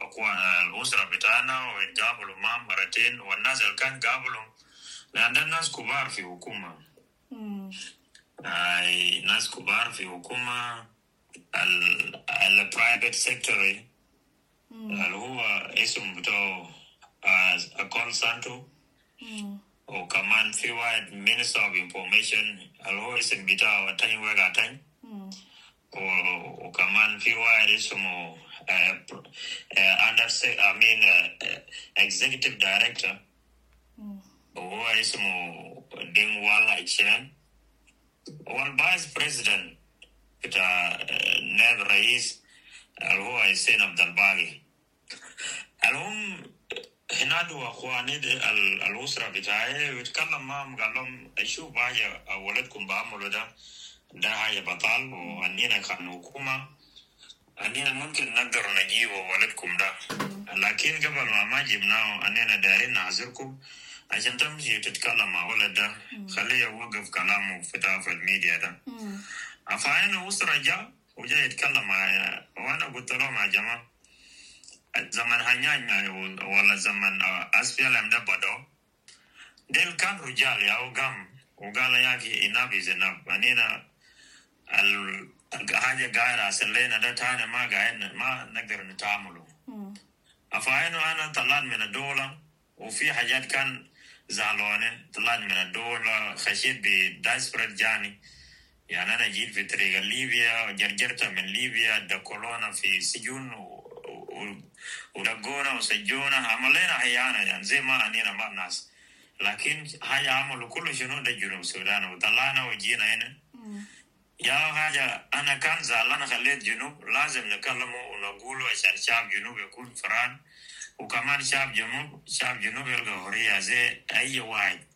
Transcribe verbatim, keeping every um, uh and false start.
أخوان الأسرة بتاعنا ويتقابلوا معهم مرتين والناس اللي كان قابلهم لأن الناس كبار في حكومة. أي ناس كبار في حكومة ال ال private sector اللي هو اسم بتاعه أكون سانتو وكمان في واحد minister of information اللي هو اسم بتاعه تاني وقع تاني وكمان في واحد اسمه under I mean executive director وهو اسمه دين والا إتشان والفايس بريزيدنت بتاع نائب الرئيس اللي هو حسين عبد الباقي. المهم هنا واخواني الاسره بتاعي بيتكلم معهم قال لهم شوف حاجه ولدكم بعملوا ده ده حاجه بطال وانينا كان حكومه انينا ممكن نقدر نجيب ولدكم ده لكن قبل ما ما جبناه انينا دايرين نعذركم عشان تمشي تتكلم مع ولد ده خليه يوقف كلامه في في الميديا ده. فأنا أسرة جاء وجاء يتكلم معايا وأنا قلت لهم يا جماعة زمن هنياني ولا زمن أسفل أم ده بدو ديل كان رجال يا وقام وقال ياكي إنابي زناب أنينا الحاجة قاعدة أسلينا ده تاني ما قاعدنا ما نقدر نتعامله. فأنا أنا طلعت من الدولة وفي حاجات كان زعلوني طلعت من الدولة خشيت بدايسبرت جاني يعني أنا جيت في طريق ليبيا وجرجرت من ليبيا دكولونا في سجون ودقونا وسجونا عملنا حيانا يعني زي ما أنينا ما الناس لكن حاجة عملوا كل شنو ده جنوب السودان وطلعنا وجينا هنا يا حاجة أنا كان زعلان خليت جنوب لازم نكلمه ونقوله عشان شعب جنوب يكون فران وكمان شعب جنوب شعب جنوب يلقى حرية زي أي واحد